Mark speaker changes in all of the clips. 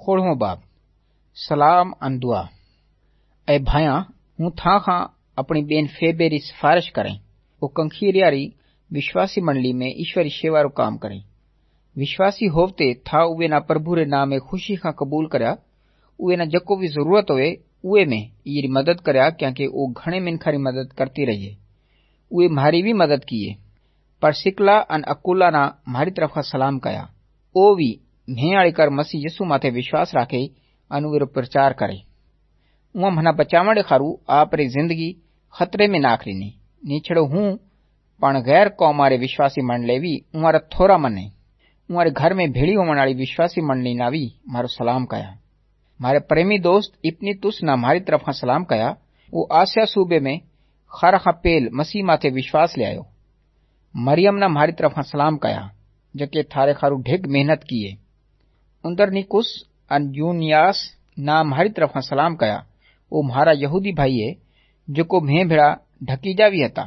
Speaker 1: 16 बाब सलाम अन दुआ। ए भाया हूं था खां अपनी बेन फेबे री सिफारिश करें वो कंखीरियारी विश्वासी मंडली में ईश्वरी सेवा रो काम करें। विश्वासी होवते था उवे ना प्रभु रे नाम में खुशी खां कबूल करया, उवे ना जको भी जरूरत होवे उवे में ये मदद करया, क्योंकि वो घणे मिनखा री मदद करती रही है। उवे म्हारी भी मदद किए। पर सिकला अन अकुला ना म्हारी तरफा सलाम कया। ओ भी मैं आली कर मसीह यसु माथे विश्वास राखे अन उवेरो प्रचार करे। उहा मना बचावण खारू आप री जिंदगी खतरे में नाखरी नी छड़ो हूं पण गैर कौमारे विश्वासी मंडले भी उहारा थोरा मने। उहारे घर में भेड़ी होवण वाली विश्वासी मंडली ना भी मारो सलाम कया। मारे प्रेमी दोस्त इपनीतुस ना मारी तरफा सलाम कया। वो आसिया सूबे में खारा खा पेल मसीह माथे विश्वास ले आयो। मरियम ना मारी तरफा सलाम कया जके थारे खारू ढेग मेहनत किए। उंदरनिकुस अन यूनियास ना मारी तरफा सलाम कया। वो म्हारा यहूदी भाई है जो मैं भेड़ा ढकीजा भी हता।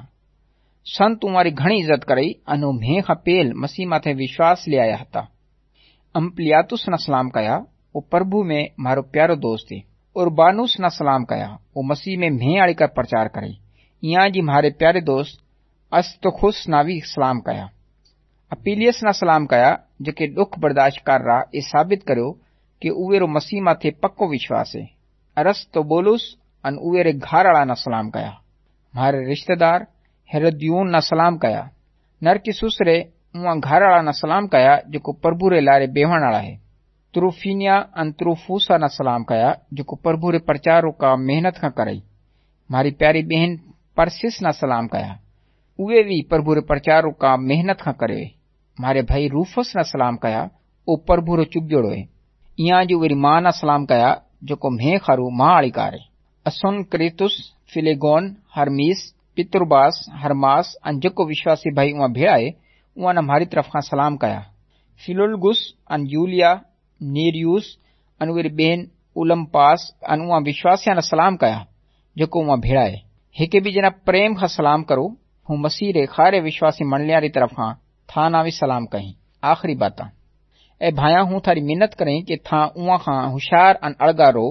Speaker 1: संत तुम्हारी घणी इज्जत करई अनु मैं खा पेल मसीह माथे विश्वास ले आया हता। अम्पलियातुस ना सलाम कया। वो प्रभु में मारो प्यारो दोस्त है। और बानुस ना सलाम कया। वो मसीह में मैं आड़ी कर प्रचार करे। यहाँ जी म्हारे प्यारे दोस्त अस्तखुस ना भी सलाम कया। अपीलियस ना सलाम कया जके दुख बर्दाश्त कर रहा ये साबित करो कि उवेरो मसीह माथे पक्को विश्वास है। अरस्तोबुलुस अन उवेरे घरवाला ना सलाम कया। म्हारे रिश्तेदार हेरोदियोन ना सलाम कया। नरकिसुस रे उहा घरवाला ना सलाम कया जो प्रभु रे लारे बेवण वाला है। त्रुफिनिया अन त्रुफुसा ना सलाम कया जो प्रभु रे प्रचार का मेहनत का करई। म्हारी प्यारी बहन परसिस ना सलाम कया। उवे भी प्रभु रे प्रचार का मेहनत का करे। म्हारे भाई रूफस ना सलाम कया। ओ प्रभु रो चुग्योड़ो है। यहाँ जो वेरी मां ना सलाम कया जो मैं खारू मां आली कारे। असुनक्रितुस फिलेगोन हरमीस पितृबास हरमास अन जको विश्वासी भाई उहा भेड़ा है उहा ना म्हारी तरफ का सलाम कया। फिलोलगुस अन यूलिया नेरियुस अन वेरी बहन उलम्पास अन उहा विश्वासिया ना सलाम कया जो उहा भेड़ा है। हेके भी जना प्रेम का सलाम करो। हूं मसीह रे खारे विश्वासी मंडलिया री तरफा था ना भी सलाम कहीं। आखिरी बाता ए भाया हूं थारी मिन्नत करें कि था उहा खां हुशार अन अड़गा रो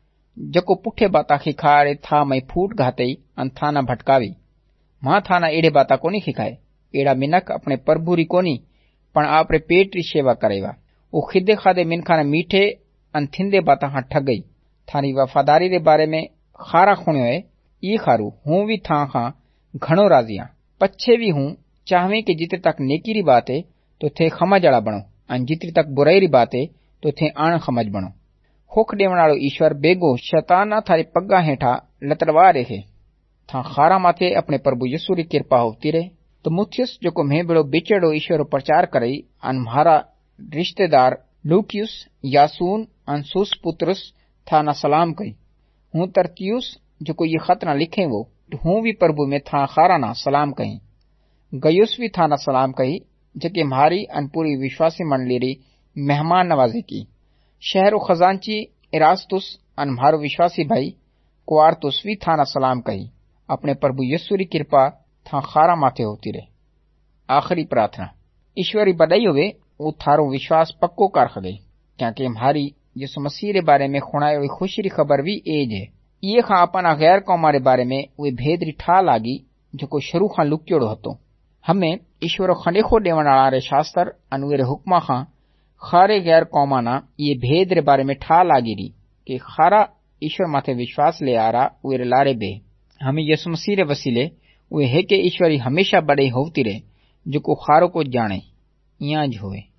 Speaker 1: जको पुठे बाता खिखारे था मई फूट घाते अन था ना भटकावी। मां था ना एड़े बाता कोनी खिखाए। एड़ा मिनक अपने प्रभु री कोनी पण आपरे पेट री सेवा करेवा। वो खिदे खादे मिनखा ने मीठे अन थिंदे बाता हां ठग गई। थारी वफादारी रे बारे में खारा खुण्यो है। ये खारू हूं भी था खां घणो राजिया। पच्छे भी हूं चाहवे कि जिते तक नेकी री बात है तो थे खमज वाला बनो अन जितरी तक बुराई री बात है तो थे आण खमज बनो। होख देवण वालो ईश्वर बेगो शैतान थारे पग्गा हेठा लतड़वा रहे। था खारा माथे अपने प्रभु यीशु री कृपा होती रहे। तो मुथियस जो मैं बेड़ो बेचेड़ो ईश्वर प्रचार करई अन म्हारा रिश्तेदार लूकियुस यासून अन सुसपुत्रस था ना सलाम कई। हूं तरतियुस जो ये खत ना लिखे वो हूं भी प्रभु में था खारा ना सलाम कही। गयुस भी था ना सलाम कही जके म्हारी अन पूरी विश्वासी मंडली री मेहमान नवाजी की। शहरो खजांची इरास्तुस अन म्हारो विश्वासी भाई क्वारतुस भी था ना सलाम कही। अपने प्रभु यीशु री कृपा था खारा माथे होती रहे। आखिरी प्रार्थना ईश्वरी बधाई होवे वो थारो विश्वास पक्को कर गई क्योंकि म्हारी यीशु मसीह रे बारे में खुणाई हुई खुशी री खबर भी एज है। ये खां अपना गैर कौमा रे बारे में वे भेद री ठा लागी जो शुरू खां लुक्योड़ो हतो। हमें ईश्वरो खंडेखो देवण वाला रे शास्त्र अन वेरे हुक्मा खां खारे गैर कौमा ना ये भेद रे बारे में ठा लागी री कि खारा ईश्वर माथे विश्वास ले आ रहा वेरे लारे बे। हमें यीशु मसीह रे वसीले वे है के ईश्वरी हमेशा बड़े होती रहे जो खारो को जाने यहाँ होवे।